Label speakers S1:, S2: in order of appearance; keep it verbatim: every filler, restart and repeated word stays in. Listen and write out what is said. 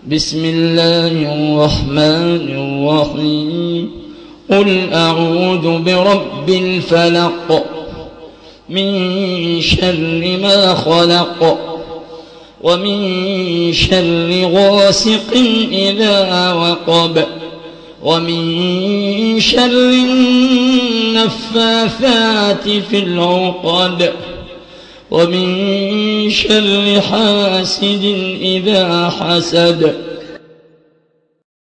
S1: بسم الله الرحمن الرحيم قل أعوذ برب الفلق من شر ما خلق ومن شر غاسق إذا وقب ومن شر النفاثات في العقد ومن شر حاسد إذا حسد